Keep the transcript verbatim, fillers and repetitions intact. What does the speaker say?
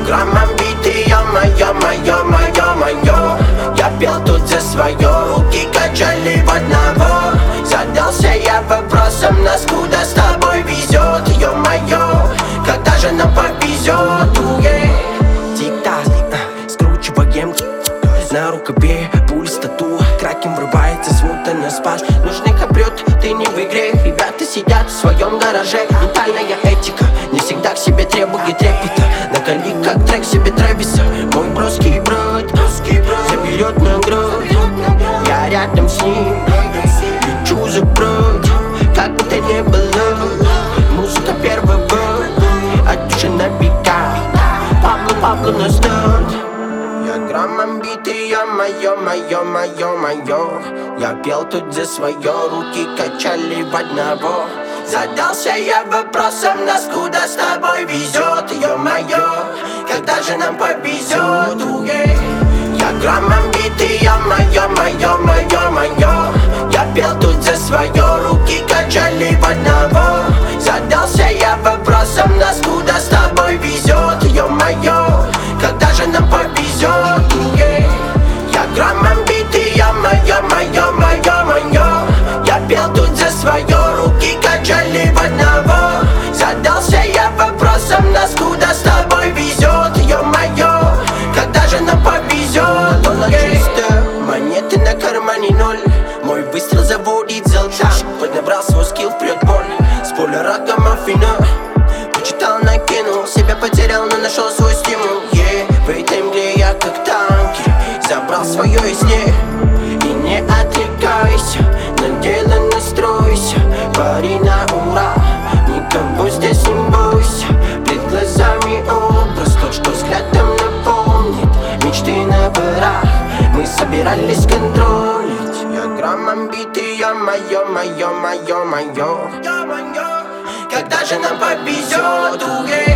граммом биты, ё-моё, моё, моё, моё. Я пел тут за свое, руки качали в одного. Задался я вопросом, нас куда с тобой везет, ё-моё. Когда же нам повезет, уе. Тик-так, скручиваем на рукаве, пульс тату. Краком врывается смута на спас. Нужных обрет, ты не в игре. Ребята сидят в своем гараже. Ментальная этика не всегда к себе требует трепета. Накали как трек себе Трэвиса. Мой броский брат заберет на грудь. Я рядом с ним лечу за прочь. Как бы то ни было, музыка первого, от души набегает. Пабло, Пабло на старт. Я граммом битый, ё-моё, моё, моё, моё. Я пел тут за свое, руки качали в одного. Задался я вопросом, нас куда с тобой везет, ё-моё. Когда же нам повезет, уе. Я граммом битый, ё-моё, моё, моё, моё. Я пел тут за свое, руки качали в одного. Задался я вопросом, нас куда с тобой везет, ё-моё. Когда же нам повезет, уе. Я граммом битый, ё-моё, моё, моё, моё. Я пел тут за свое, руки качали в одного. Задался я вопросом, нас куда с тобой везет, ё-моё. Когда же нам повезет, уе. Монеты на кармане ноль. Мой выстрел заводит золота. Поднабрал свой скилл, вперед боль. Спойлер от гамма-фина. Почитал, накинул, себя потерял, но нашел свой стимул, yeah. В этой мгле я как танкер, забрал свое из ней. И не отвлекайся, на дело настройся. Пари на ура, никого здесь не бойся. Пред глазами образ, тот, что взглядом напомнит мечты на барах. Мы собирались контролить. Я граммом битый, ё-моё, моё, моё, моё. Когда же нам повезет, уе.